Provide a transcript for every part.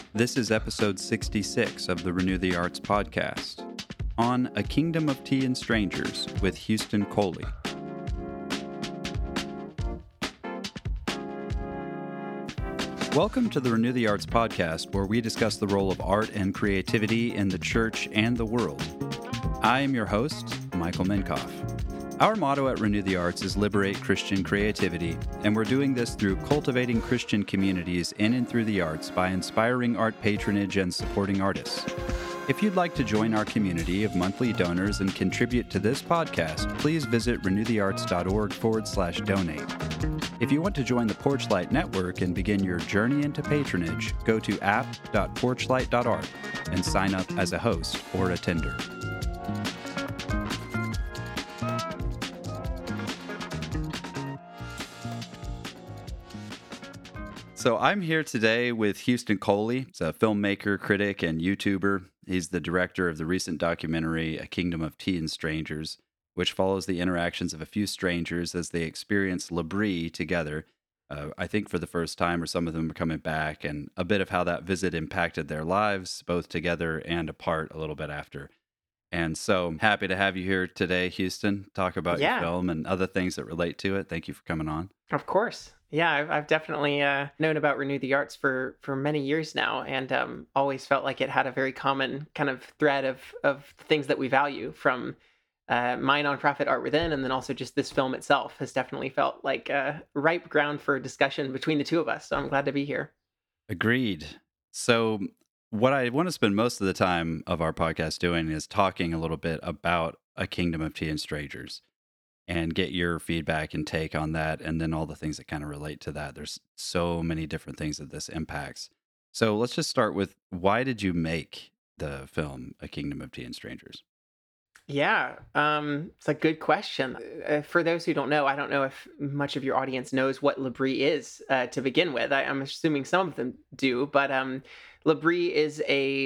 This is episode 66 of the Renew the Arts podcast on A Kingdom of Tea and Strangers with Houston Coley. Welcome to the Renew the Arts podcast, where we discuss the role of art and creativity in the church and the world. I am your host, Michael Minkoff. Our motto at Renew the Arts is Liberate Christian Creativity, and we're doing this through cultivating Christian communities in and through the arts by inspiring art patronage and supporting artists. If you'd like to join our community of monthly donors and contribute to this podcast, please visit renewthearts.org/donate. If you want to join the Porchlight Network and begin your journey into patronage, go to app.porchlight.art and sign up as a host or a tender. So I'm here today with Houston Coley. He's a filmmaker, critic, and YouTuber. He's the director of the recent documentary, A Kingdom of Tea and Strangers, which follows the interactions of a few strangers as they experience L'Abri together, I think for the first time, or some of them are coming back, and a bit of how that visit impacted their lives, both together and apart a little bit after. And so I'm happy to have you here today, Houston, talk about your film and other things that relate to it. Thank you for coming on. Of course. Yeah, I've definitely known about Renew the Arts for many years now, and always felt like it had a very common kind of thread of things that we value, from my nonprofit Art Within, and then also just this film itself has definitely felt like ripe ground for discussion between the two of us. So I'm glad to be here. Agreed. So what I want to spend most of the time of our podcast doing is talking a little bit about A Kingdom of Tea and Strangers, and get your feedback and take on that, and then all the things that kind of relate to that. There's so many different things that this impacts. So let's just start with, why did you make the film A Kingdom of Tea and Strangers? Yeah, it's a good question. For those who don't know, I don't know if much of your audience knows what L'Abri is to begin with. I'm assuming some of them do, but L'Abri is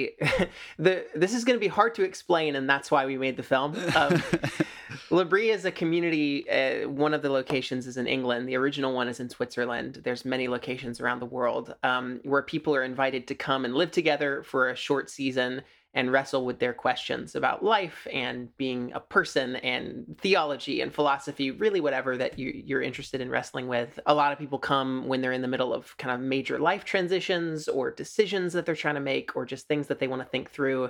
this is going to be hard to explain, and that's why we made the film. L'Abri is a community. One of the locations is in England. The original one is in Switzerland. There's many locations around the world where people are invited to come and live together for a short season and wrestle with their questions about life and being a person and theology and philosophy, really whatever that you're interested in wrestling with. A lot of people come when they're in the middle of kind of major life transitions or decisions that they're trying to make, or just things that they want to think through.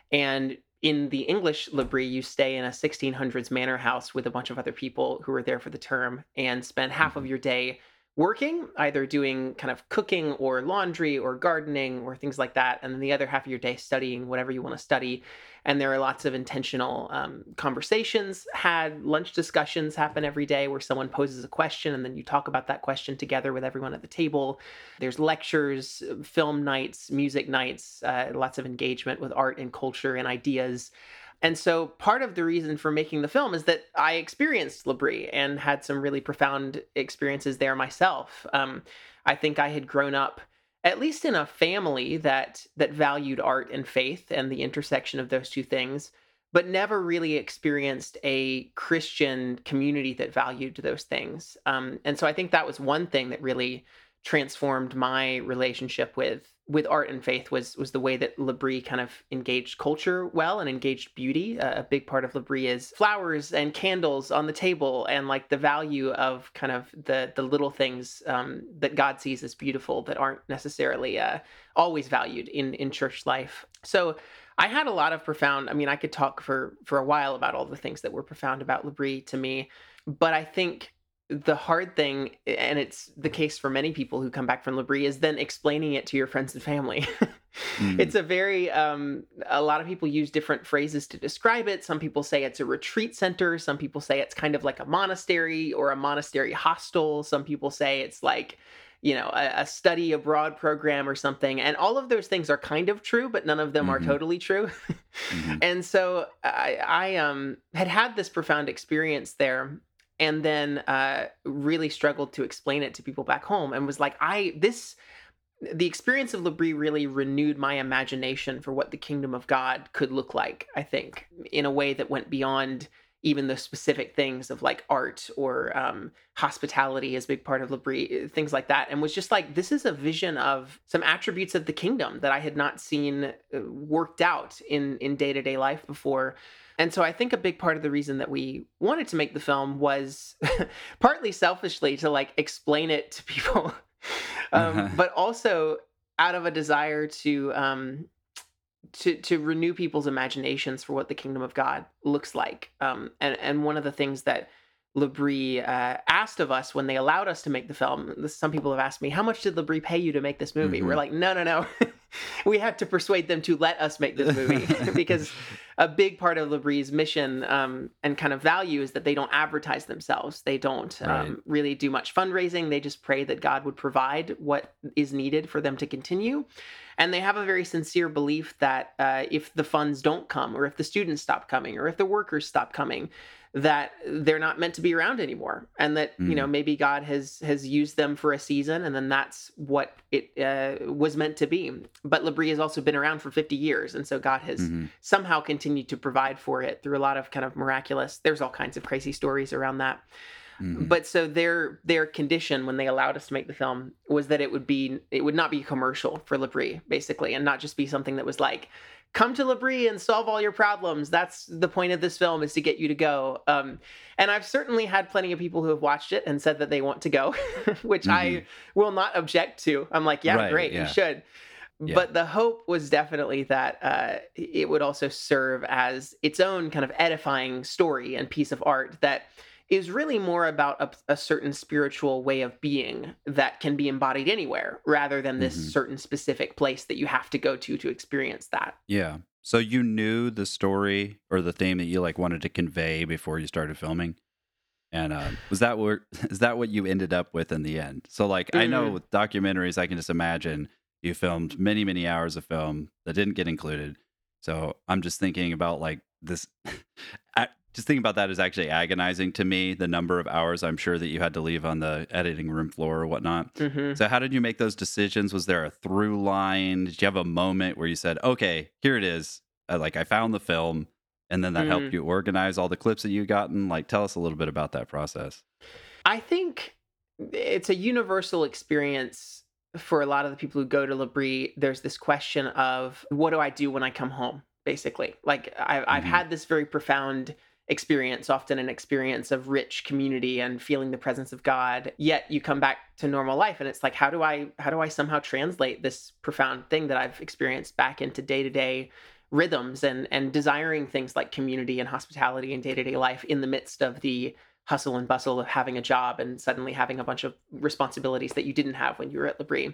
And in the English L'Abri, you stay in a 1600s manor house with a bunch of other people who are there for the term and spend half of your day working, either doing kind of cooking or laundry or gardening or things like that, and then the other half of your day studying whatever you want to study. And there are lots of intentional conversations had, lunch discussions happen every day where someone poses a question and then you talk about that question together with everyone at the table. There's lectures, film nights, music nights, lots of engagement with art and culture and ideas. And so part of the reason for making the film is that I experienced L'Abri and had some really profound experiences there myself. I think I had grown up at least in a family that valued art and faith and the intersection of those two things, but never really experienced a Christian community that valued those things. And so I think that was one thing that really transformed my relationship with art and faith was the way that L'Abri kind of engaged culture well and engaged beauty. A big part of L'Abri is flowers and candles on the table, and like the value of kind of the little things that God sees as beautiful that aren't necessarily always valued in church life. So I had a lot of profound, I could talk for a while about all the things that were profound about L'Abri to me, but I think the hard thing, and it's the case for many people who come back from L'Abri, is then explaining it to your friends and family. It's a very, a lot of people use different phrases to describe it. Some people say it's a retreat center. Some people say it's kind of like a monastery or a monastery hostel. Some people say it's like, a study abroad program or something. And all of those things are kind of true, but none of them are totally true. And so I had this profound experience there, and then really struggled to explain it to people back home, and was like, the experience of L'Abri really renewed my imagination for what the kingdom of God could look like, I think, in a way that went beyond even the specific things of like art or hospitality is a big part of Labrie, things like that, and was just like, this is a vision of some attributes of the kingdom that I had not seen worked out in day-to-day life before. And so I think a big part of the reason that we wanted to make the film was partly selfishly to like explain it to people, but also out of a desire to renew people's imaginations for what the kingdom of God looks like. And one of the things that Labrie asked of us when they allowed us to make the film, some people have asked me, how much did Labrie pay you to make this movie? We're like, no. We had to persuade them to let us make this movie because a big part of Labrie's mission and kind of value is that they don't advertise themselves. They don't really do much fundraising. They just pray that God would provide what is needed for them to continue. And they have a very sincere belief that if the funds don't come, or if the students stop coming, or if the workers stop coming, that they're not meant to be around anymore, and that maybe God has used them for a season, and then that's what it was meant to be. But Labrie has also been around for 50 years, and so God has somehow continued to provide for it through a lot of kind of miraculous. There's all kinds of crazy stories around that. But so their condition when they allowed us to make the film was that it would not be commercial for Labrie, basically, and not just be something that was like, come to Labrie and solve all your problems. That's the point of this film, is to get you to go. And I've certainly had plenty of people who have watched it and said that they want to go, which I will not object to. I'm like, great, you should. Yeah. But the hope was definitely that it would also serve as its own kind of edifying story and piece of art that is really more about a certain spiritual way of being that can be embodied anywhere, rather than this certain specific place that you have to go to experience that. Yeah. So you knew the story or the theme that you like wanted to convey before you started filming? And is that what you ended up with in the end? So like, I know with documentaries, I can just imagine you filmed many, many hours of film that didn't get included. So I'm just thinking about like this... Just thinking about that is actually agonizing to me, the number of hours I'm sure that you had to leave on the editing room floor or whatnot. So how did you make those decisions? Was there a through line? Did you have a moment where you said, okay, here it is. I found the film, and then that helped you organize all the clips that you'd gotten? Like, tell us a little bit about that process. I think it's a universal experience for a lot of the people who go to Labrie. There's this question of, what do I do when I come home? Basically, like I've had this very profound experience, often an experience of rich community and feeling the presence of God. Yet you come back to normal life, and it's like, how do I somehow translate this profound thing that I've experienced back into day-to-day rhythms and desiring things like community and hospitality in day-to-day life in the midst of the hustle and bustle of having a job and suddenly having a bunch of responsibilities that you didn't have when you were at Labrie.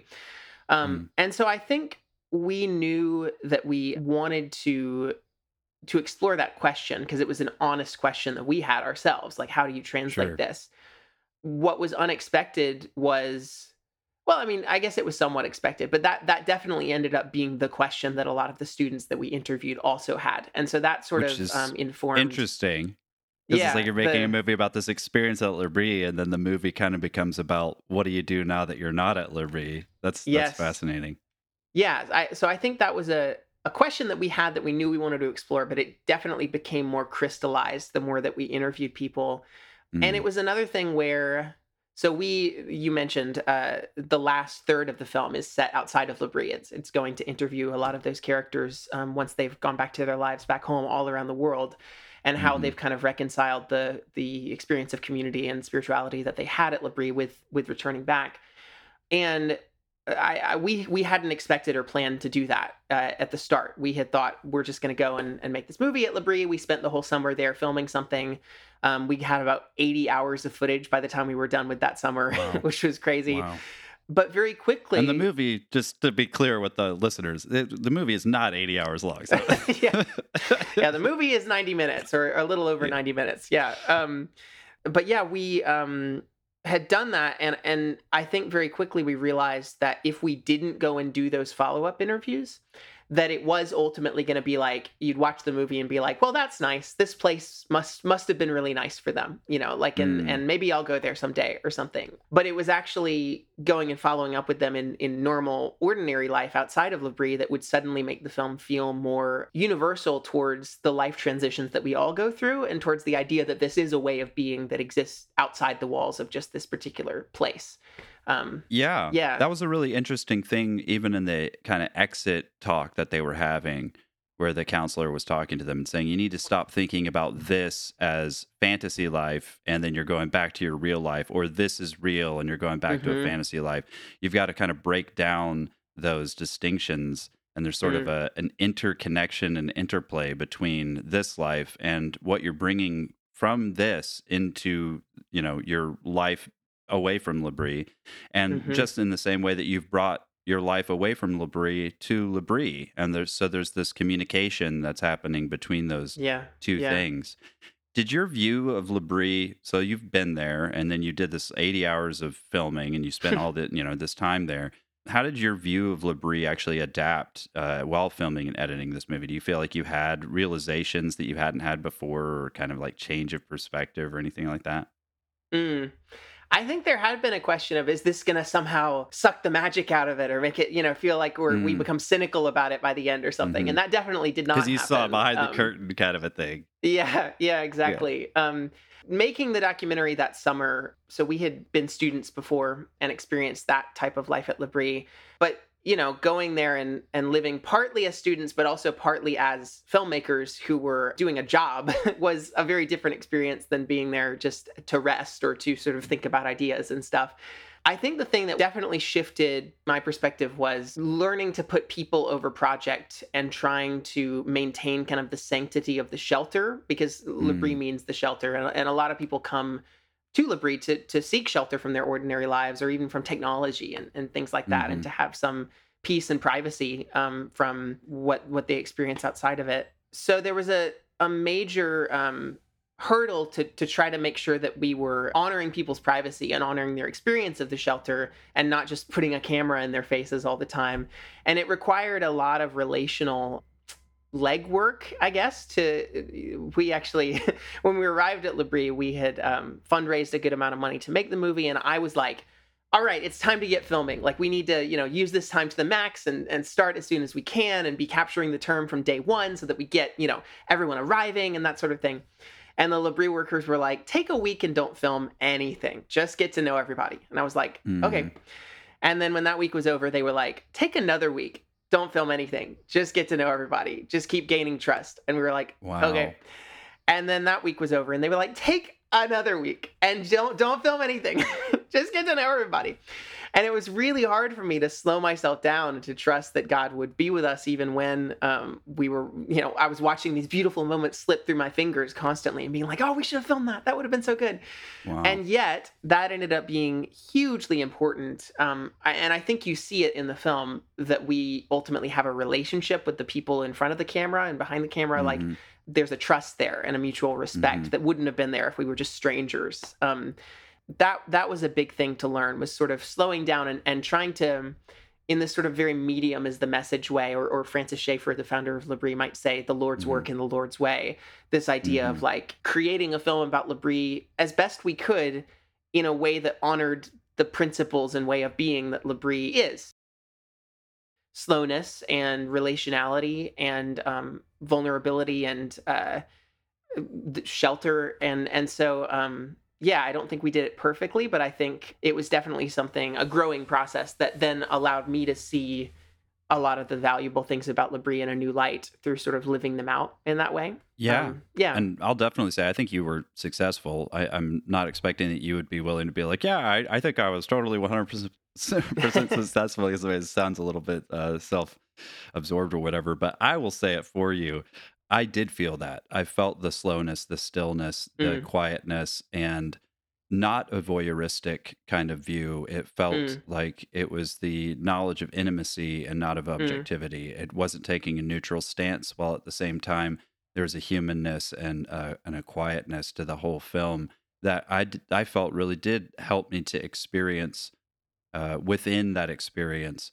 And so I think we knew that we wanted to explore that question because it was an honest question that we had ourselves. Like, how do you translate this? What was unexpected was, well, I mean, I guess it was somewhat expected, but that definitely ended up being the question that a lot of the students that we interviewed also had. And so that sort of informed. Interesting. Because it's like you're making a movie about this experience at Labrie, and then the movie kind of becomes about, what do you do now that you're not at Labrie? That's fascinating. Yeah. So I think that was a question that we had that we knew we wanted to explore, but it definitely became more crystallized the more that we interviewed people. And it was another thing where, so you mentioned the last third of the film is set outside of Labrie. It's going to interview a lot of those characters once they've gone back to their lives back home all around the world, and how they've kind of reconciled the experience of community and spirituality that they had at Labrie with returning back. And we hadn't expected or planned to do that at the start. We had thought, we're just going to go and make this movie at Labrie. We spent the whole summer there filming something. We had about 80 hours of footage by the time we were done with that summer, which was crazy. Wow. But very quickly... And the movie, just to be clear with the listeners, the movie is not 80 hours long. So. Yeah, the movie is 90 minutes or a little over 90 minutes. Yeah. But yeah, we... had done that, and I think very quickly we realized that if we didn't go and do those follow-up interviews, that it was ultimately going to be like you'd watch the movie and be like, well, that's nice. This place must have been really nice for them, like Mm. and maybe I'll go there someday or something. But it was actually going and following up with them in normal, ordinary life outside of Labrie that would suddenly make the film feel more universal towards the life transitions that we all go through, and towards the idea that this is a way of being that exists outside the walls of just this particular place. Yeah, Yeah. that was a really interesting thing, even in the kind of exit talk that they were having, where the counselor was talking to them and saying, you need to stop thinking about this as fantasy life and then you're going back to your real life, or this is real and you're going back to a Mm-hmm. fantasy life. You've got to kind of break down those distinctions. And there's sort of Mm. an interconnection and interplay between this life and what you're bringing from this into, your life away from Labrie. And Mm-hmm. just in the same way that you've brought your life away from Labrie to Labrie, and there's this communication that's happening between those Yeah. two Yeah. things. Did your view of Labrie, so you've been there and then you did this 80 hours of filming and you spent all this time there. How did your view of Labrie actually adapt while filming and editing this movie? Do you feel like you had realizations that you hadn't had before, or kind of like change of perspective or anything like that? Mm. I think there had been a question of, is this going to somehow suck the magic out of it or make it, feel like we Mm, become cynical about it by the end or something? hmm. And that definitely did Because not you saw happen. behind the curtain kind of a thing. Yeah, yeah, Yeah. exactly. Making the documentary that summer, so we had been students before and experienced that type of life at Labrie, but going there and living partly as students, but also partly as filmmakers who were doing a job was a very different experience than being there just to rest or to sort of think about ideas and stuff. I think the thing that definitely shifted my perspective was learning to put people over project and trying to maintain kind of the sanctity of the shelter, because Labrie Mm, means the shelter. And a lot of people come to Labrie to seek shelter from their ordinary lives or even from technology and things like that, and hmm. to have some peace and privacy from what they experience outside of it. So there was a major hurdle to try to make sure that we were honoring people's privacy and honoring their experience of the shelter and not just putting a camera in their faces all the time. And it required a lot of relational legwork, I guess. We actually, when we arrived at Labrie, we had fundraised a good amount of money to make the movie, and I was like, all right, it's time to get filming. Like, we need to, use this time to the max and start as soon as we can and be capturing the term from day one so that we get, everyone arriving and that sort of thing. And the Labrie workers were like, take a week and don't film anything. Just get to know everybody. And I was like, okay. Mm. And then when that week was over, they were like, take another week. Don't film anything. Just get to know everybody. Just keep gaining trust. And we were like, Wow. okay. And then that week was over and they were like, take another week and don't film anything. Just get to know everybody. And it was really hard for me to slow myself down and to trust that God would be with us even when we were, I was watching these beautiful moments slip through my fingers constantly and being like, oh, we should have filmed that. That would have been so good. Wow. And yet that ended up being hugely important. And I think you see it in the film that we ultimately have a relationship with the people in front of the camera and behind the camera. Like, Hmm. there's a trust there and a mutual Hmm. respect that wouldn't have been there if we were just strangers. That was a big thing to learn, was sort of slowing down and trying to, in this sort of very medium is the message way, or Francis Schaeffer, the founder of Labrie, might say the Lord's Hmm. work in the Lord's way. This idea Hmm. of like creating a film about Labrie as best we could in a way that honored the principles and way of being that Labrie is. Slowness and relationality and vulnerability and shelter, and so yeah, I don't think we did it perfectly, but I think it was definitely a growing process that then allowed me to see a lot of the valuable things about Labrie in a new light through sort of living them out in that way. Yeah. Yeah. And I'll definitely say I think you were successful. I'm not expecting that you would be willing to be like, yeah, I think I was totally 100% successful, because the way it sounds a little bit self absorbed or whatever. But I will say it for you. I did feel that. I felt the slowness, the stillness, the Mm, quietness, and not a voyeuristic kind of view. It felt mm, like it was the knowledge of intimacy and not of mm, objectivity. It wasn't taking a neutral stance, while at the same time there's a humanness and a quietness to the whole film that I felt really did help me to experience within that experience.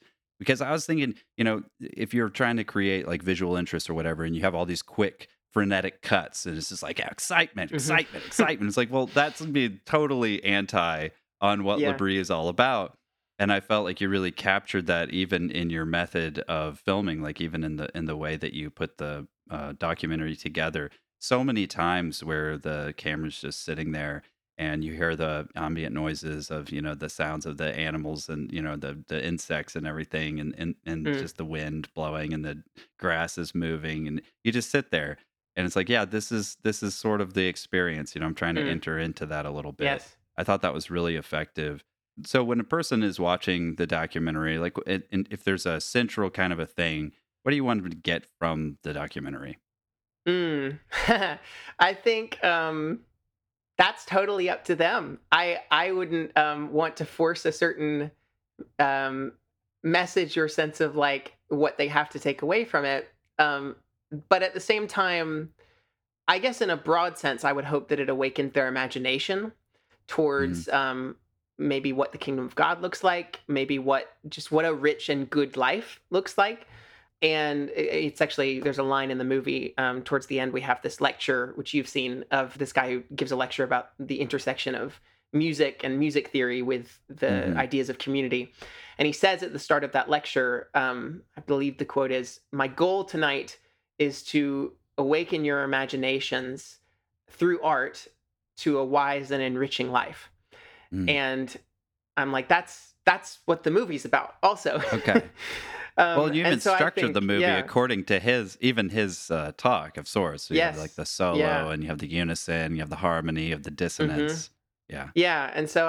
Because I was thinking, if you're trying to create like visual interest or whatever, and you have all these quick frenetic cuts, and it's just like excitement, Hmm. excitement, excitement. It's like, well, that's gonna be totally anti on what Yeah. Labrie is all about. And I felt like you really captured that even in your method of filming, like even in the way that you put the documentary together. So many times where the camera's just sitting there and you hear the ambient noises of the sounds of the animals and the insects and everything and Mm. just the wind blowing and the grass is moving and you just sit there and it's like, yeah, this is sort of the experience. I'm trying to Mm. enter into that a little bit. Yes. I thought that was really effective. So when a person is watching the documentary, like, and if there's a central kind of a thing, what do you want them to get from the documentary? Mm. I think that's totally up to them. I wouldn't want to force a certain um, message or sense of like what they have to take away from it. Um, but at the same time, I guess in a broad sense, I would hope that it awakened their imagination Mhm. towards maybe what the kingdom of God looks like, maybe what a rich and good life looks like. And it's actually, there's a line in the movie towards the end. We have this lecture, which you've seen, of this guy who gives a lecture about the intersection of music and music theory with the Mhm. ideas of community. And he says at the start of that lecture, I believe the quote is, "My goal tonight is to awaken your imaginations through art to a wise and enriching life." Mm. And I'm like, that's what the movie's about, also. Okay. Well, you even And so I structured the think, movie yeah, according to his talk of sorts. So you have like yes, the solo, yeah, and you have the unison, you have the harmony, you have the hmm, dissonance. Yeah. yeah. And so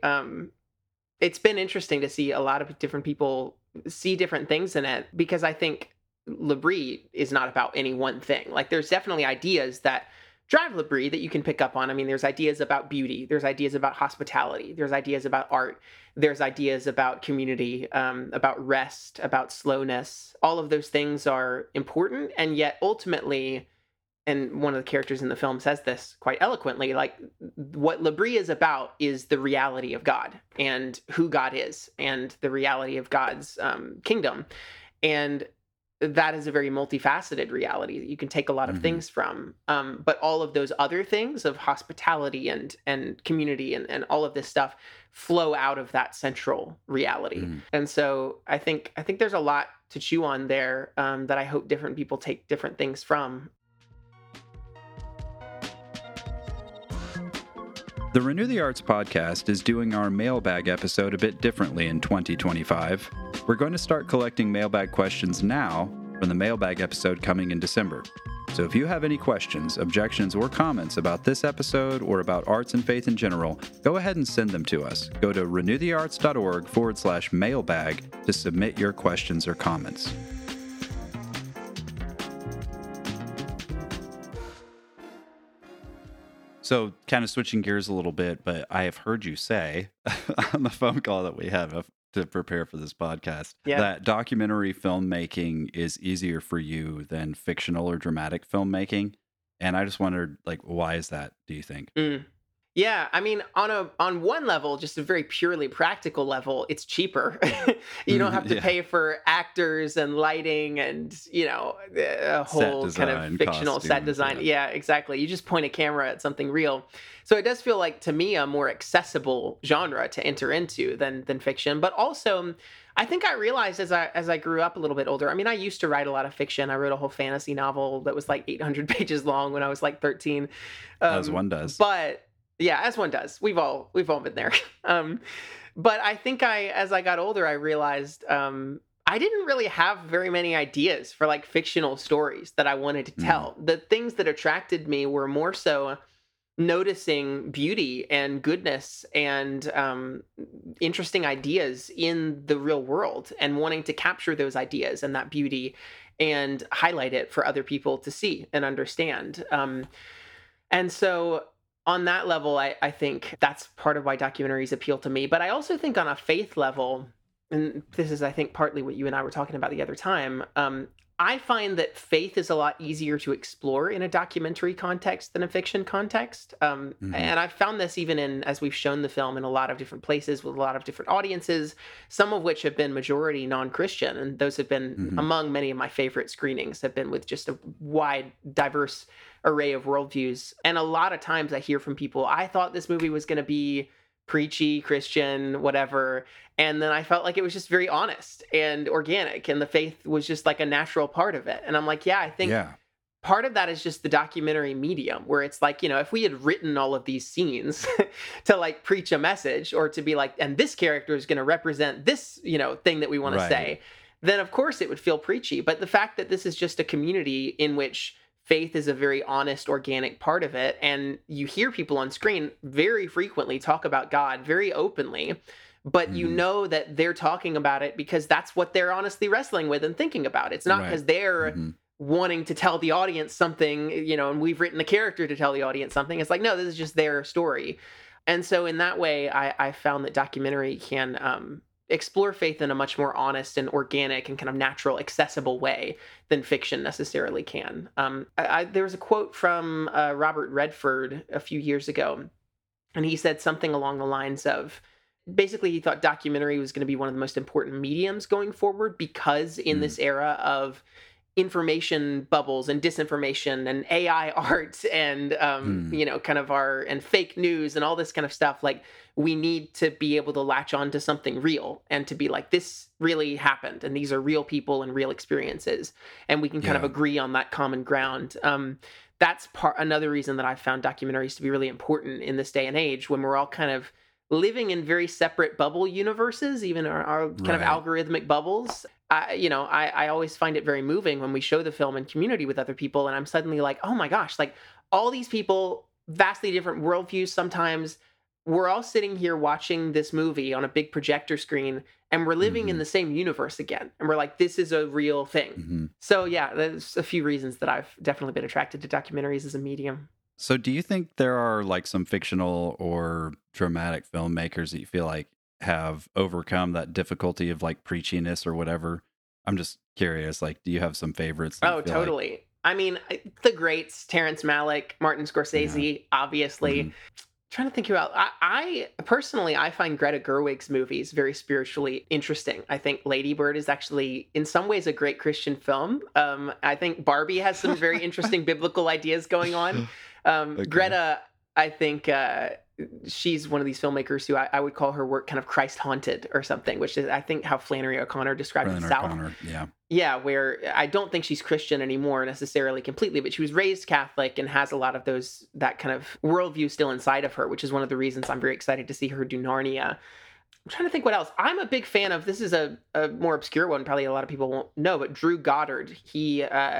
it's been interesting to see a lot of different people see different things in it, because I think Labrie is not about any one thing. Like, there's definitely ideas that drive Labrie that you can pick up on. I mean, there's ideas about beauty, there's ideas about hospitality, there's ideas about art, there's ideas about community, about rest, about slowness. All of those things are important, and yet ultimately, and one of the characters in the film says this quite eloquently, like, what Labrie is about is the reality of God and who God is and the reality of God's kingdom. And that is a very multifaceted reality that you can take a lot of Hmm. things from. But all of those other things of hospitality and community and all of this stuff flow out of that central reality. Hmm. And so I think there's a lot to chew on there, that I hope different people take different things from. The Renew the Arts podcast is doing our mailbag episode a bit differently in 2025. We're going to start collecting mailbag questions now from the mailbag episode coming in December. So if you have any questions, objections, or comments about this episode or about arts and faith in general, go ahead and send them to us. Go to renewthearts.org/mailbag to submit your questions or comments. So, kind of switching gears a little bit, but I have heard you say on the phone call that we have to prepare for this podcast Yeah. that documentary filmmaking is easier for you than fictional or dramatic filmmaking. And I just wondered, like, why is that, do you think? Mm. Yeah, I mean, on one level, just a very purely practical level, it's cheaper. You don't have to Yeah. pay for actors and lighting and, a Set whole kind of design, fictional set costumes. design. Yeah. Yeah, exactly. You just point a camera at something real. So it does feel like, to me, a more accessible genre to enter into than fiction. But also, I think I realized as I grew up a little bit older. I mean, I used to write a lot of fiction. I wrote a whole fantasy novel that was like 800 pages long when I was like 13. As one does. But yeah, as one does. We've all been there. Um, but I think as I got older, I realized I didn't really have very many ideas for like fictional stories that I wanted to Mm, tell. The things that attracted me were more so noticing beauty and goodness and interesting ideas in the real world, and wanting to capture those ideas and that beauty and highlight it for other people to see and understand. And so on that level, I think that's part of why documentaries appeal to me. But I also think on a faith level, and this is, I think, partly what you and I were talking about the other time. I find that faith is a lot easier to explore in a documentary context than a fiction context. Hmm. And I've found this even as we've shown the film in a lot of different places with a lot of different audiences, some of which have been majority non-Christian. And those have been Hmm. among many of my favorite screenings, have been with just a wide, diverse array of worldviews. And a lot of times I hear from people, I thought this movie was going to be preachy, Christian, whatever. And then I felt like it was just very honest and organic, and the faith was just like a natural part of it. And I'm like, yeah, I think Yeah. part of that is just the documentary medium, where it's like, if we had written all of these scenes to like preach a message, or to be like, and this character is going to represent this, thing that we want to Right. say, then of course it would feel preachy. But the fact that this is just a community in which faith is a very honest, organic part of it, and you hear people on screen very frequently talk about God very openly, but you Hmm. know that they're talking about it because that's what they're honestly wrestling with and thinking about. It's not Right. because they're Hmm. wanting to tell the audience something, and we've written the character to tell the audience something. It's like, no, this is just their story. And so in that way, I found that documentary can explore faith in a much more honest and organic and kind of natural, accessible way than fiction necessarily can. There was a quote from Robert Redford a few years ago, and he said something along the lines of, basically he thought documentary was going to be one of the most important mediums going forward, because in Hmm. this era of information bubbles and disinformation and AI art and Hmm. kind of our and fake news and all this kind of stuff, like we need to be able to latch on to something real and to be like, this really happened and these are real people and real experiences, and we can kind of Yeah. agree on that common ground. That's another reason that I found documentaries to be really important in this day and age, when we're all kind of living in very separate bubble universes, even our kind of Right. algorithmic bubbles. I always find it very moving when we show the film in community with other people, and I'm suddenly like, oh my gosh, like all these people, vastly different worldviews sometimes, we're all sitting here watching this movie on a big projector screen, and we're living in Hmm. the same universe again. And we're like, this is a real thing. Hmm. So yeah, there's a few reasons that I've definitely been attracted to documentaries as a medium. So, do you think there are like some fictional or dramatic filmmakers that you feel like have overcome that difficulty of like preachiness or whatever? I'm just curious. Like, do you have some favorites that you Oh, feel like, totally. I mean, the greats, Terrence Malick, Martin yeah, Scorsese, obviously. hmm, Trying to think about, I personally, I find Greta Gerwig's movies very spiritually interesting. I think Lady Bird is actually in some ways a great Christian film. I think Barbie has some very interesting biblical ideas going on. okay, Greta, I think she's one of these filmmakers who I would call her work kind of Christ haunted or something, which is I think how Flannery O'Connor described the Brennan South. O'Connor, yeah, Yeah, where I don't think she's Christian anymore necessarily completely, but she was raised Catholic and has a lot of that kind of worldview still inside of her, which is one of the reasons I'm very excited to see her do Narnia. I'm trying to think what else. I'm a big fan of, this is a more obscure one, probably a lot of people won't know, but Drew Goddard. He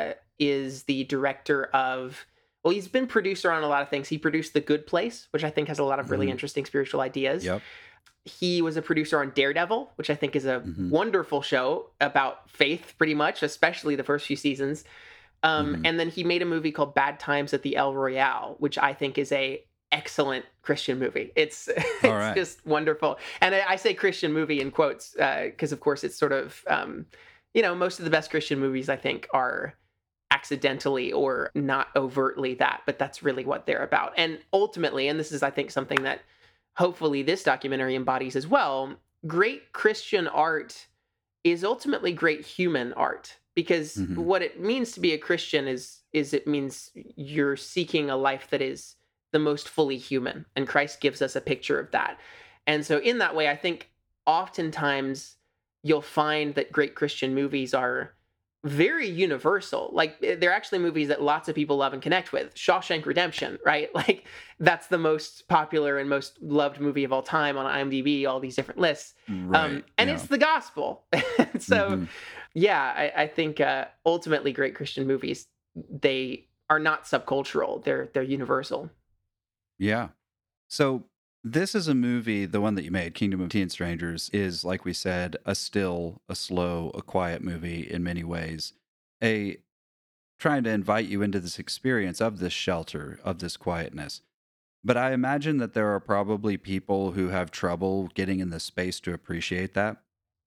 is the director of, well, he's been producer on a lot of things. He produced The Good Place, which I think has a lot of really hmm, interesting spiritual ideas. yep, He was a producer on Daredevil, which I think is a hmm, wonderful show about faith, pretty much, especially the first few seasons. hmm, And then he made a movie called Bad Times at the El Royale, which I think is a excellent Christian movie. It's all it's right, just wonderful, and I say Christian movie in quotes because, of course, it's sort of most of the best Christian movies I think are accidentally or not overtly that, but that's really what they're about. And ultimately, and this is I think something that hopefully this documentary embodies as well, great Christian art is ultimately great human art, because hmm, what it means to be a Christian is it means you're seeking a life that is the most fully human, and Christ gives us a picture of that. And so in that way, I think oftentimes you'll find that great Christian movies are very universal. Like they're actually movies that lots of people love and connect with. Shawshank Redemption, right? Like that's the most popular and most loved movie of all time on IMDb, all these different lists. right, And yeah, it's the gospel. So, hmm, yeah, I think ultimately great Christian movies, they are not subcultural. They're universal. yeah. So this is a movie, the one that you made, Kingdom of Tea and Strangers, is like we said, a still, a slow, a quiet movie in many ways. A trying to invite you into this experience of this shelter, of this quietness. But I imagine that there are probably people who have trouble getting in the space to appreciate that.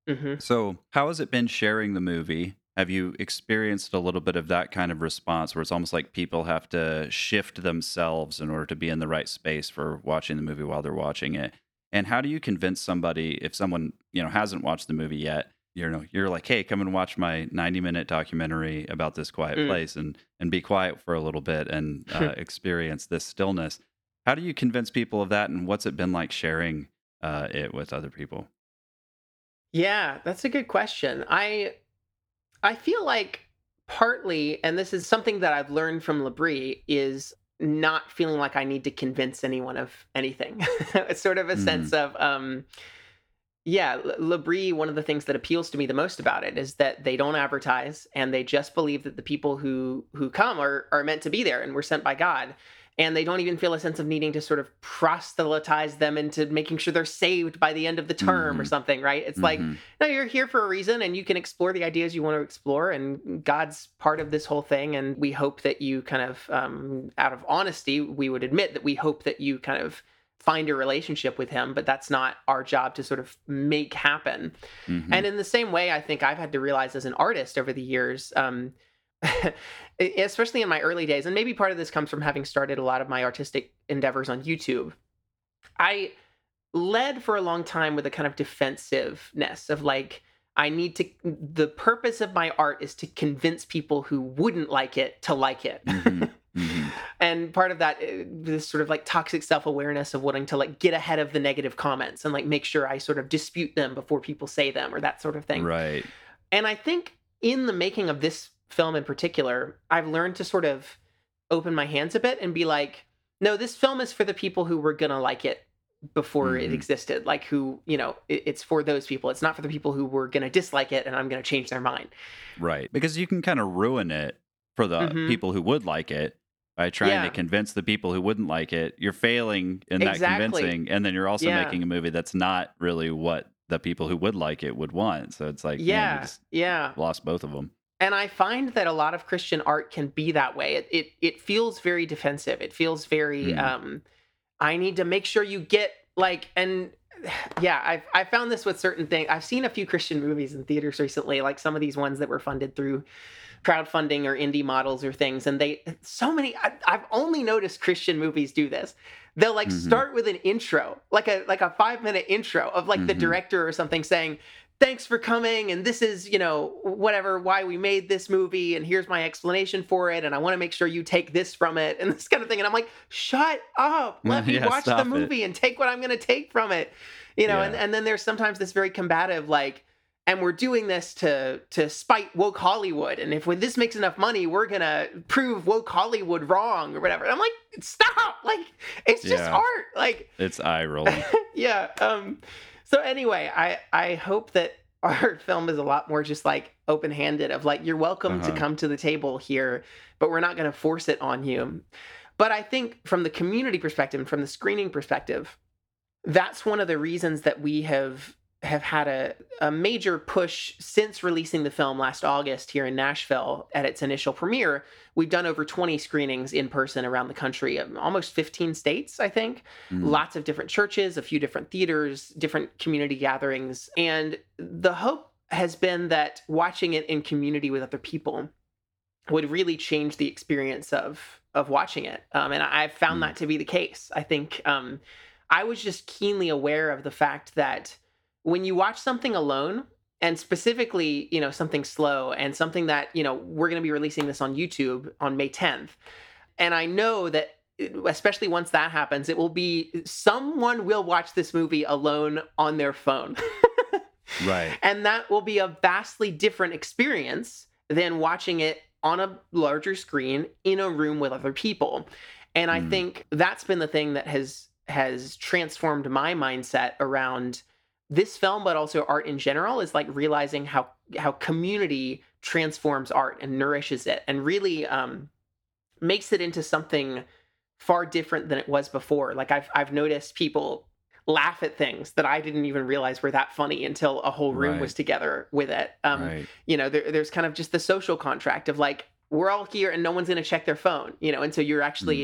Hmm. So, how has it been sharing the movie? Have you experienced a little bit of that kind of response where it's almost like people have to shift themselves in order to be in the right space for watching the movie while they're watching it? And how do you convince somebody if someone, hasn't watched the movie yet, you're like, "Hey, come and watch my 90-minute documentary about this quiet Mm. place and be quiet for a little bit and experience this stillness." How do you convince people of that, and what's it been like sharing it with other people? Yeah, that's a good question. I feel like partly, and this is something that I've learned from Labrie, is not feeling like I need to convince anyone of anything. It's sort of a Mhm. sense of, yeah, Labrie, one of the things that appeals to me the most about it is that they don't advertise and they just believe that the people who come are meant to be there and were sent by God. And they don't even feel a sense of needing to sort of proselytize them into making sure they're saved by the end of the term or Mhm. something, right? It's like, Mhm. no, you're here for a reason and you can explore the ideas you want to explore. And God's part of this whole thing. And we hope that you kind of, out of honesty, we would admit that we hope that you kind of find a relationship with him, but that's not our job to sort of make happen. And Mhm. in the same way, I think I've had to realize as an artist over the years, especially in my early days, and maybe part of this comes from having started a lot of my artistic endeavors on YouTube. I led for a long time with a kind of defensiveness of like, the purpose of my art is to convince people who wouldn't like it to like it. Mhm. Mhm. And part of that, this sort of like toxic self-awareness of wanting to like get ahead of the negative comments and like make sure I sort of dispute them before people say them or that sort of thing. Right. And I think in the making of this film in particular, I've learned to sort of open my hands a bit and be like, no, this film is for the people who were going to like it before it Mhm. existed. Like, who, it's for those people. It's not for the people who were going to dislike it and I'm going to change their mind. Right. Because you can kind of ruin it for the Hmm. people who would like it by trying to Yeah, convince the people who wouldn't like it. You're failing in that exactly. convincing, and then you're also Yeah. making a movie that's not really what the people who would like it would want. So it's like, man, you Yeah. just Yeah. lost both of them. And I find that a lot of Christian art can be that way. It feels very defensive. It feels very Mm. I need to make sure you get like, and yeah, I found this with certain things. I've seen a few Christian movies in theaters recently, like some of these ones that were funded through crowdfunding or indie models or things, and I've only noticed Christian movies do this. They'll like Mhm. start with an intro, like a 5 minute intro of like the Mhm. director or something saying, "Thanks for coming, and this is, whatever, why we made this movie, and here's my explanation for it, and I want to make sure you take this from it," and this kind of thing. And I'm like, shut up, let me Yeah, watch the stop it. movie and take what I'm going to take from it. And, Yeah. and then there's sometimes this very combative, like, and we're doing this to spite woke Hollywood. And if when this makes enough money, we're gonna prove woke Hollywood wrong or whatever. And I'm like, stop! Like, it's just Yeah. art. Like, It's eye rolling. yeah. So anyway, I hope that our film is a lot more just like open handed of like, you're welcome to Uh-huh. come to the table here, but we're not gonna force it on you. But I think from the community perspective and from the screening perspective, that's one of the reasons that we have had a major push since releasing the film last August here in Nashville at its initial premiere. We've done over 20 screenings in person around the country, almost 15 states, I think. Mm. Lots of different churches, a few different theaters, different community gatherings. And the hope has been that watching it in community with other people would really change the experience of watching it. And I've found Mm. that to be the case. I think I was just keenly aware of the fact that when you watch something alone, and specifically, something slow and something that, we're going to be releasing this on YouTube on May 10th. And I know that especially once that happens, it will be someone will watch this movie alone on their phone. Right. And that will be a vastly different experience than watching it on a larger screen in a room with other people. And I Mm. think that's been the thing that has transformed my mindset around this film, but also art in general, is like realizing how community transforms art and nourishes it and really makes it into something far different than it was before. Like I've noticed people laugh at things that I didn't even realize were that funny until a whole room was Right. together with it. Right. There's kind of just the social contract of like, we're all here and no one's going to check their phone, and so you're Mm. actually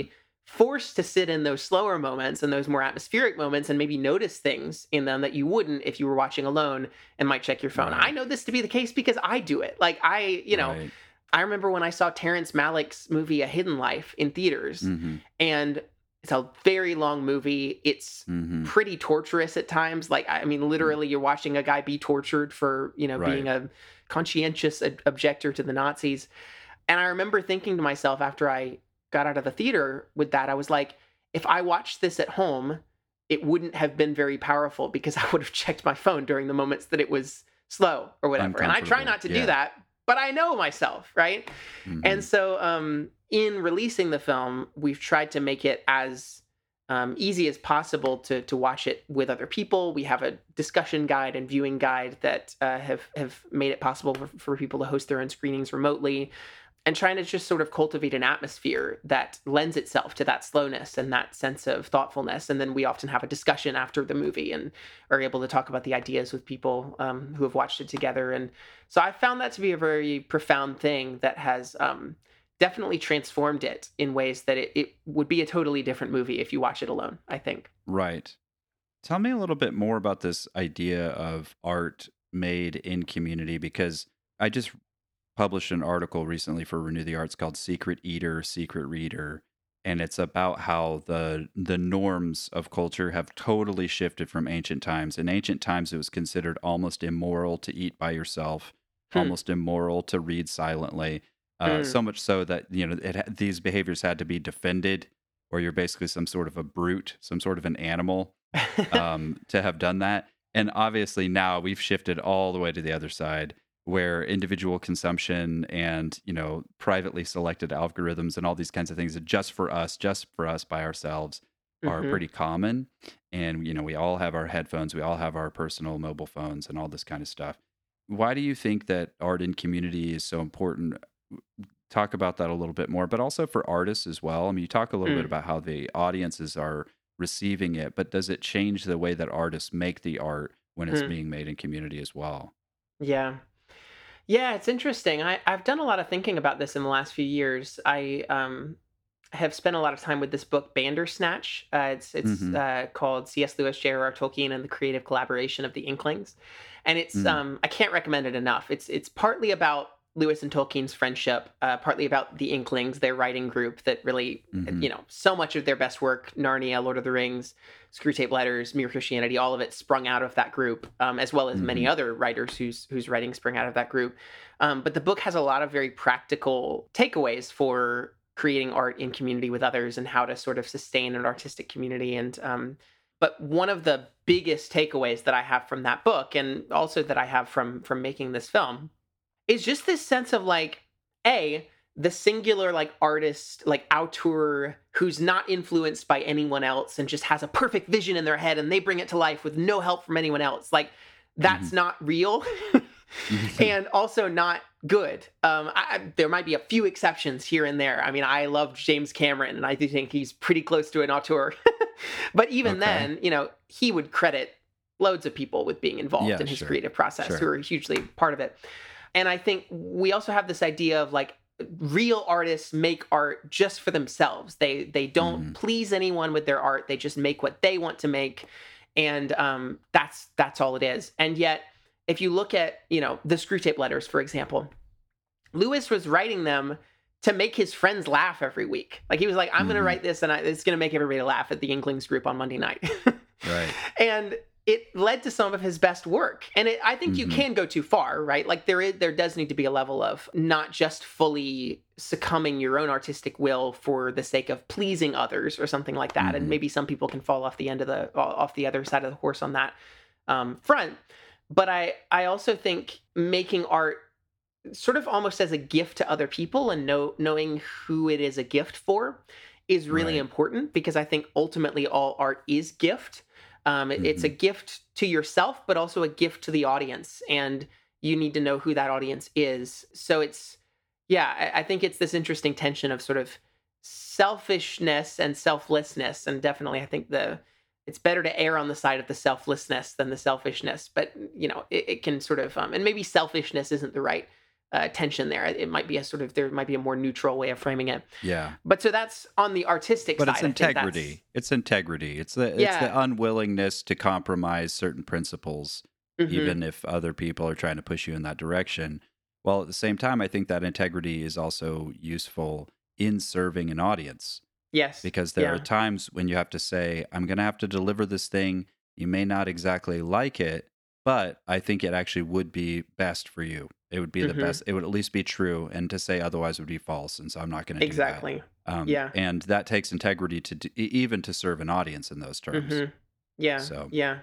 forced to sit in those slower moments and those more atmospheric moments and maybe notice things in them that you wouldn't if you were watching alone and might check your phone. I Right. know this to be the case because I do it. Like Right. I remember when I saw Terrence Malick's movie A Hidden Life in theaters, Mhm. and it's a very long movie. It's Mhm. pretty torturous at times. Like, I mean, Mm. literally, you're watching a guy be tortured for, being Right. a conscientious objector to the Nazis. And I remember thinking to myself after I got out of the theater with that, I was like, if I watched this at home, it wouldn't have been very powerful because I would have checked my phone during the moments that it was slow or whatever. And I try Uncomfortable. not to do Yeah. that, but I know myself, right? And Mhm. so, in releasing the film, we've tried to make it as easy as possible to watch it with other people. We have a discussion guide and viewing guide that have made it possible for people to host their own screenings remotely, and trying to just sort of cultivate an atmosphere that lends itself to that slowness and that sense of thoughtfulness. And then we often have a discussion after the movie and are able to talk about the ideas with people who have watched it together. And so I found that to be a very profound thing that has definitely transformed it in ways that it would be a totally different movie if you watch it alone, I think. Right. Tell me a little bit more about this idea of art made in community, because I just published an article recently for Renew the Arts called Secret Eater, Secret Reader. And it's about how the norms of culture have totally shifted from ancient times. In ancient times, it was considered almost immoral to eat by yourself, Hmm. almost immoral to read silently. Mm. So much so that these behaviors had to be defended, or you're basically some sort of a brute, some sort of an animal, to have done that. And obviously now we've shifted all the way to the other side, where individual consumption and privately selected algorithms and all these kinds of things that just for us by ourselves are Hmm. pretty common. And we all have our headphones, we all have our personal mobile phones and all this kind of stuff. Why do you think that art in community is so important? Talk about that a little bit more, but also for artists as well. I mean, you talk a little bit Mm. about how the audiences are receiving it, but does it change the way that artists make the art when it's Hmm. being made in community as well? Yeah. Yeah, it's interesting. I've done a lot of thinking about this in the last few years. I have spent a lot of time with this book Bandersnatch. It's Hmm. called C.S. Lewis, J.R.R. Tolkien, and the Creative Collaboration of the Inklings, and it's Mm. I can't recommend it enough. It's partly about Lewis and Tolkien's friendship, partly about the Inklings, their writing group that really, Hmm. so much of their best work, Narnia, Lord of the Rings, Screwtape Letters, Mere Christianity, all of it sprung out of that group, as well as many Hmm. other writers whose writing sprung out of that group. But the book has a lot of very practical takeaways for creating art in community with others and how to sort of sustain an artistic community. And but one of the biggest takeaways that I have from that book, and also that I have from making this film, is just this sense of like, a the singular like artist, like auteur, who's not influenced by anyone else and just has a perfect vision in their head and they bring it to life with no help from anyone else. Like, Hmm. that's not real. And also not good. There might be a few exceptions here and there. I mean, I love James Cameron, and I do think he's pretty close to an auteur. But even Okay. then, he would credit loads of people with being involved Yeah, in his sure. creative process who Sure. are hugely part of it. And I think we also have this idea of like real artists make art just for themselves. They don't Hmm. please anyone with their art. They just make what they want to make, and that's all it is. And yet, if you look at the Screwtape Letters, for example, Lewis was writing them to make his friends laugh every week. Like, he was like, I'm going to Hmm. write this and it's going to make everybody laugh at the Inklings group on Monday night. Right. And it led to some of his best work. And I think you Hmm. can go too far, right? Like, there does need to be a level of not just fully succumbing your own artistic will for the sake of pleasing others or something like that. And Hmm. maybe some people can fall off the other side of the horse on that front. But I also think making art sort of almost as a gift to other people and knowing who it is a gift for is really Right. important, because I think ultimately all art is gift. It's a Hmm. gift to yourself, but also a gift to the audience, and you need to know who that audience is. So yeah, I think it's this interesting tension of sort of selfishness and selflessness, and definitely I think it's better to err on the side of the selflessness than the selfishness. But it can sort of and maybe selfishness isn't the right tension there. It might be there might be a more neutral way of framing it. Yeah. But so that's on the artistic But side. it's integrity. It's integrity. It's the unwillingness to compromise certain principles, even if other people are trying to push you in that direction. While at the same time, I think that integrity is also useful in serving an audience. Yes. Because there are times when you have to say, I'm going to have to deliver this thing. You may not exactly like it, but I think it actually would be best for you. It would be the best. It would at least be true. And to say otherwise would be false. And so I'm not going to do that. Exactly. And that takes integrity even to serve an audience in those terms. Yeah. So. Yeah.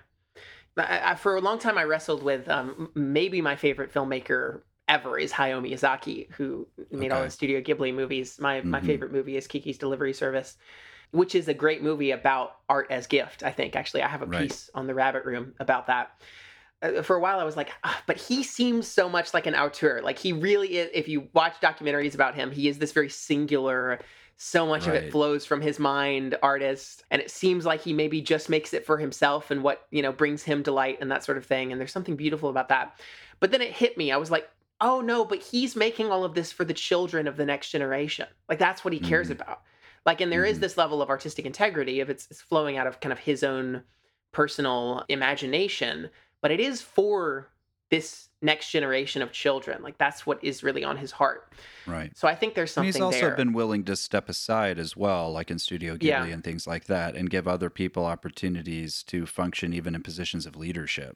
For a long time, I wrestled with maybe my favorite filmmaker ever is Hayao Miyazaki, who made all the Studio Ghibli movies. My favorite movie is Kiki's Delivery Service, which is a great movie about art as gift, I think. Actually, I have a piece on the Rabbit Room about that. For a while, I was like, but he seems so much like an auteur. Like, he really is. If you watch documentaries about him, he is this very singular, so much of it flows from his mind artist. And it seems like he maybe just makes it for himself and what, brings him delight and that sort of thing. And there's something beautiful about that. But then it hit me. I was like, oh no, but he's making all of this for the children of the next generation. Like, that's what he cares about. Like, and there is this level of artistic integrity if it's flowing out of kind of his own personal imagination, but it is for this next generation of children. Like, that's what is really on his heart. Right. So I think there's something there. And he's also been willing to step aside as well, like in Studio Ghibli and things like that, and give other people opportunities to function even in positions of leadership.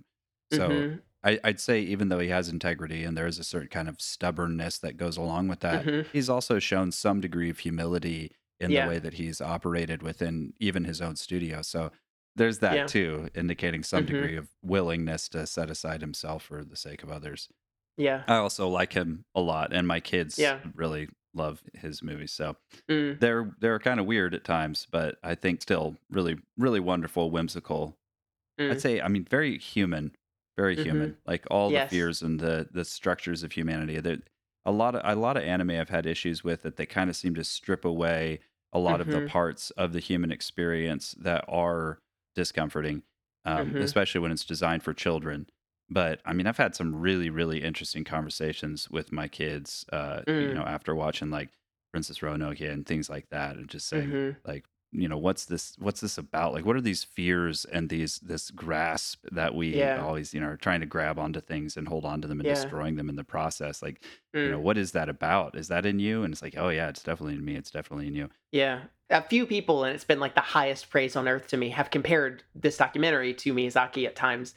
So I'd say even though he has integrity and there is a certain kind of stubbornness that goes along with that, he's also shown some degree of humility in the way that he's operated within even his own studio. So there's that too, indicating some degree of willingness to set aside himself for the sake of others. Yeah. I also like him a lot, and my kids really love his movies. So they're kind of weird at times, but I think still really, really wonderful, whimsical. I'd say, very human. Very human, like all the fears and the structures of humanity. A lot of anime I've had issues with that they kind of seem to strip away a lot of the parts of the human experience that are discomforting, especially when it's designed for children. But I've had some really, really interesting conversations with my kids, after watching like Princess Roanoke and things like that, and just saying like, what's this about? Like, what are these fears and this grasp that we always, are trying to grab onto things and hold on to them and destroying them in the process? Like, what is that about? Is that in you? And it's like, oh yeah, it's definitely in me. It's definitely in you. Yeah. A few people, and it's been like the highest praise on earth to me, have compared this documentary to Miyazaki at times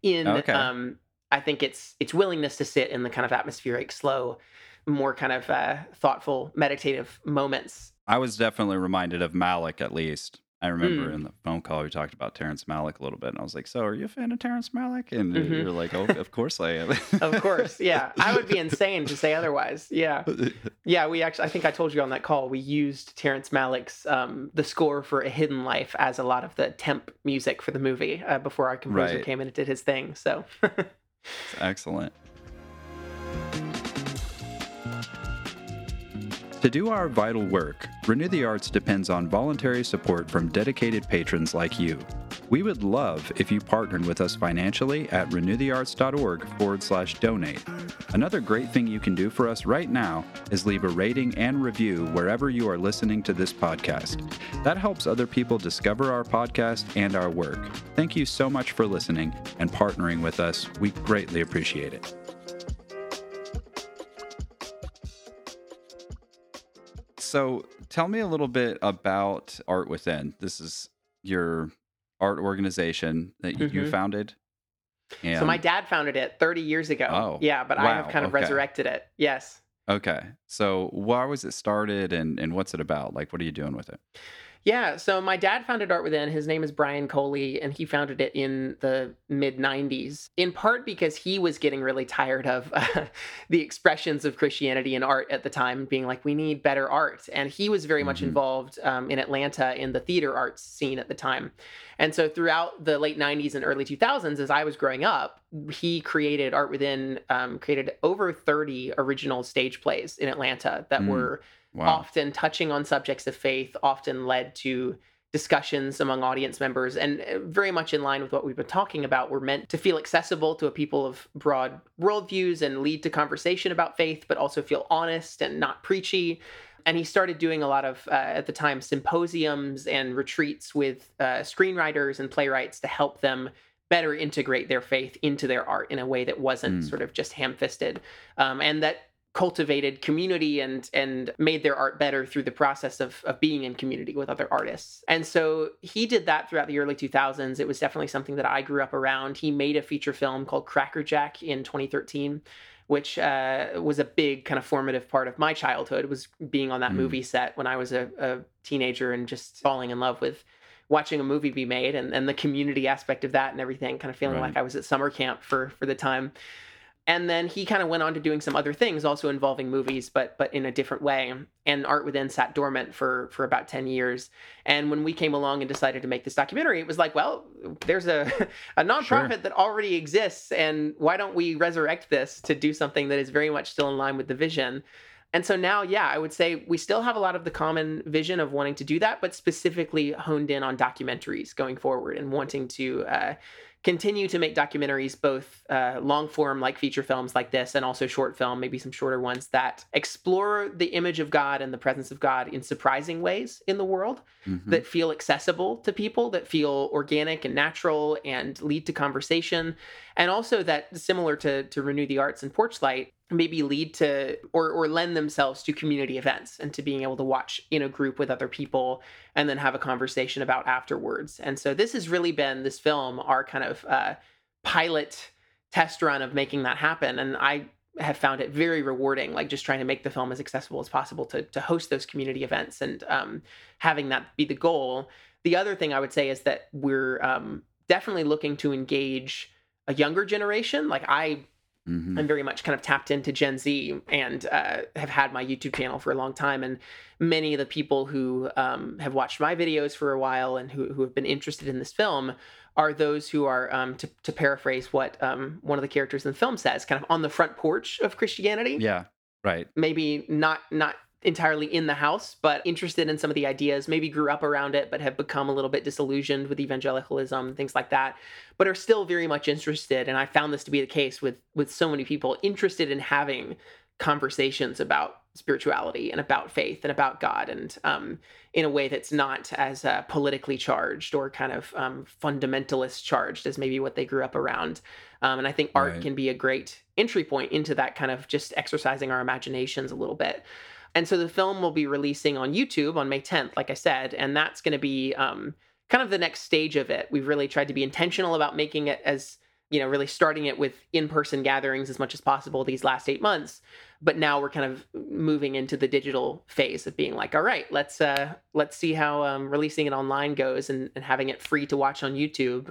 I think it's willingness to sit in the kind of atmospheric, slow, more kind of thoughtful, meditative moments. I was definitely reminded of Malick, at least. I remember in the phone call we talked about Terrence Malick a little bit, and I was like, so are you a fan of Terrence Malick? And you're like, oh, of course I am. Of course, yeah. I would be insane to say otherwise. Yeah. Yeah, we actually, I think I told you on that call, we used Terrence Malick's, the score for A Hidden Life as a lot of the temp music for the movie before our composer came in and did his thing, so. It's excellent. To do our vital work, Renew the Arts depends on voluntary support from dedicated patrons like you. We would love if you partnered with us financially at renewthearts.org/donate. Another great thing you can do for us right now is leave a rating and review wherever you are listening to this podcast. That helps other people discover our podcast and our work. Thank you so much for listening and partnering with us. We greatly appreciate it. So tell me a little bit about Art Within. This is your art organization that you founded. And... So my dad founded it 30 years ago. Oh, yeah, but wow. I have kind of resurrected it. Yes. Okay. So why was it started and what's it about? Like, what are you doing with it? Yeah, so my dad founded Art Within. His name is Brian Coley, and he founded it in the mid-90s, in part because he was getting really tired of the expressions of Christianity in art at the time, being like, we need better art. And he was very much involved in Atlanta in the theater arts scene at the time. And so throughout the late 90s and early 2000s, as I was growing up, he created Art Within, created over 30 original stage plays in Atlanta that were often touching on subjects of faith, often led to discussions among audience members, and very much in line with what we've been talking about, were meant to feel accessible to a people of broad worldviews and lead to conversation about faith, but also feel honest and not preachy. And he started doing a lot of, at the time, symposiums and retreats with screenwriters and playwrights to help them better integrate their faith into their art in a way that wasn't sort of just ham-fisted, and that cultivated community and made their art better through the process of being in community with other artists. And so he did that throughout the early 2000s. It was definitely something that I grew up around. He made a feature film called Crackerjack in 2013, which was a big kind of formative part of my childhood, was being on that movie set when I was a teenager and just falling in love with watching a movie be made, and the community aspect of that and everything, kind of feeling like I was at summer camp for the time. And then he kind of went on to doing some other things also involving movies, but in a different way. And Art Within sat dormant for about 10 years. And when we came along and decided to make this documentary, it was like, well, there's a nonprofit that already exists, and why don't we resurrect this to do something that is very much still in line with the vision? And so now, yeah, I would say we still have a lot of the common vision of wanting to do that, but specifically honed in on documentaries going forward and wanting to continue to make documentaries, both long form like feature films like this, and also short film, maybe some shorter ones that explore the image of God and the presence of God in surprising ways in the world, that feel accessible to people, that feel organic and natural and lead to conversation. And also that, similar to Renew the Arts and Porchlight, maybe lead to or lend themselves to community events and to being able to watch in a group with other people and then have a conversation about afterwards. And so this has really been, this film, our kind of pilot test run of making that happen. And I have found it very rewarding, like just trying to make the film as accessible as possible to host those community events and having that be the goal. The other thing I would say is that we're definitely looking to engage a younger generation. Like I'm very much kind of tapped into Gen Z and have had my YouTube channel for a long time. And many of the people who have watched my videos for a while and who have been interested in this film are those who are, to paraphrase what one of the characters in the film says, kind of on the front porch of Christianity. Yeah, right. Maybe not entirely in the house, but interested in some of the ideas, maybe grew up around it, but have become a little bit disillusioned with evangelicalism, things like that, but are still very much interested. And I found this to be the case with so many people interested in having conversations about spirituality and about faith and about God, and in a way that's not as politically charged or kind of fundamentalist charged as maybe what they grew up around. And I think art can be a great entry point into that, kind of just exercising our imaginations a little bit. And so the film will be releasing on YouTube on May 10th, like I said, and that's going to be kind of the next stage of it. We've really tried to be intentional about making it as, really starting it with in-person gatherings as much as possible these last 8 months. But now we're kind of moving into the digital phase of being like, all right, let's see how releasing it online goes and having it free to watch on YouTube.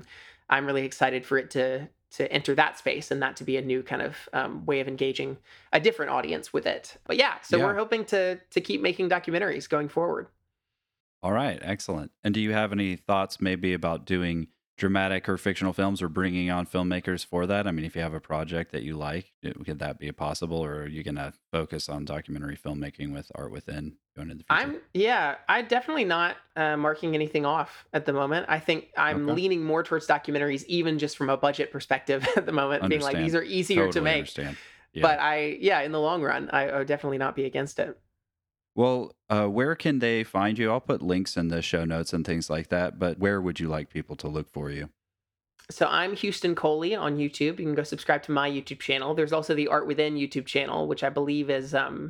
I'm really excited for it to enter that space and that to be a new kind of way of engaging a different audience with it. But we're hoping to keep making documentaries going forward. All right, excellent. And do you have any thoughts maybe about doing dramatic or fictional films or bringing on filmmakers for that? I mean, if you have a project that you like, could that be possible, or are you going to focus on documentary filmmaking with Art Within going into the future? I'm definitely not marking anything off at the moment. I think I'm leaning more towards documentaries, even just from a budget perspective at the moment, being like, these are easier to make. Yeah. But in the long run, I would definitely not be against it. Well, where can they find you? I'll put links in the show notes and things like that, but where would you like people to look for you? So I'm Houston Coley on YouTube. You can go subscribe to my YouTube channel. There's also the Art Within YouTube channel, which I believe is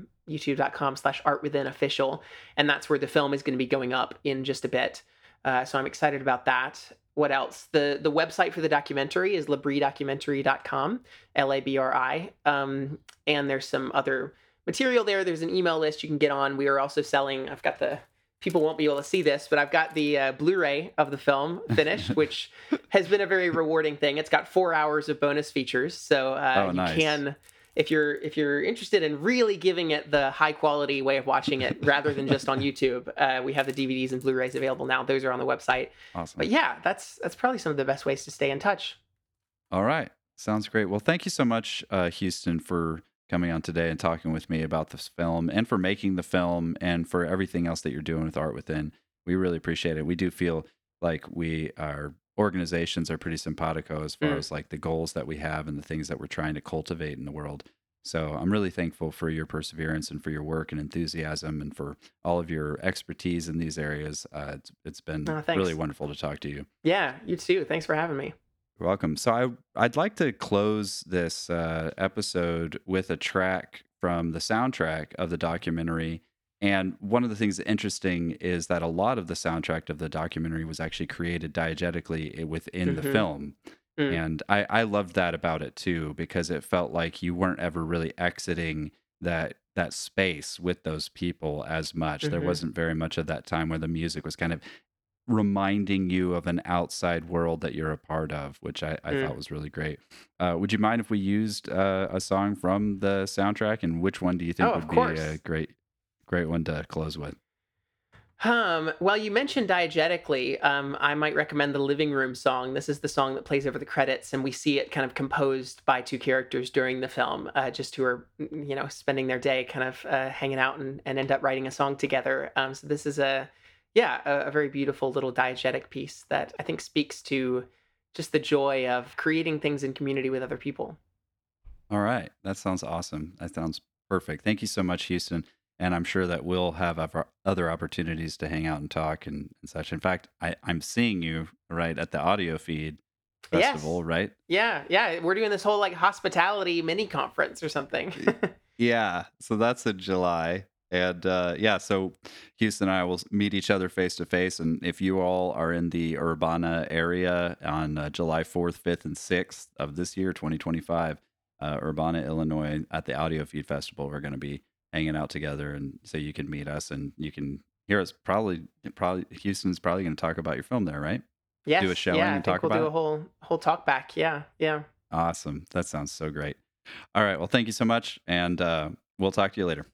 youtube.com/artwithinofficial. And that's where the film is going to be going up in just a bit. So I'm excited about that. What else? The website for the documentary is labridocumentary.com, LABRI. And there's some other material there. There's an email list you can get on. We are also selling, people won't be able to see this, but I've got the Blu-ray of the film finished, which has been a very rewarding thing. It's got 4 hours of bonus features. So nice. You can, if you're interested in really giving it the high quality way of watching it rather than just on YouTube, we have the DVDs and Blu-rays available now. Those are on the website. Awesome. But that's probably some of the best ways to stay in touch. All right. Sounds great. Well, thank you so much, Houston, for coming on today and talking with me about this film and for making the film and for everything else that you're doing with Art Within. We really appreciate it. We do feel like our organizations are pretty simpatico as far Mm. as like the goals that we have and the things that we're trying to cultivate in the world. So I'm really thankful for your perseverance and for your work and enthusiasm and for all of your expertise in these areas. It's been Oh, really thanks. wonderful to talk to you. Yeah, you too. Thanks for having me. You're welcome. So I'd like to close this episode with a track from the soundtrack of the documentary. And one of the things interesting is that a lot of the soundtrack of the documentary was actually created diegetically within the Hmm. film. Mm. And I loved that about it too, because it felt like you weren't ever really exiting that space with those people as much. There Hmm. wasn't very much of that time where the music was kind of reminding you of an outside world that you're a part of, which I Mm. thought was really great. Would you mind if we used a song from the soundtrack? And which one do you Oh, think of would be a course. great one to close with? Well, you mentioned diegetically. I might recommend the Living Room song. This is the song that plays over the credits, and we see it kind of composed by two characters during the film, just who are, spending their day kind of hanging out and end up writing a song together. So this is a very beautiful little diegetic piece that I think speaks to just the joy of creating things in community with other people. All right, that sounds awesome. That sounds perfect. Thank you so much, Houston. And I'm sure that we'll have other opportunities to hang out and talk and such. In fact, I'm seeing you right at the Audio Feed Yes. Festival, right? Yeah, yeah. We're doing this whole like hospitality mini conference or something. Yeah, so that's in July. And yeah, so Houston and I will meet each other face to face. And if you all are in the Urbana area on July 4th, 5th, and 6th of this year, 2025, Urbana, Illinois, at the Audio Feed Festival, we're going to be hanging out together. And so you can meet us and you can hear us. Probably Houston's probably going to talk about your film there, right? Do a Yes, showing yeah, I and think talk we'll about do a it. whole talk back. Yeah, yeah. Awesome. That sounds so great. All right. Well, thank you so much. And we'll talk to you later.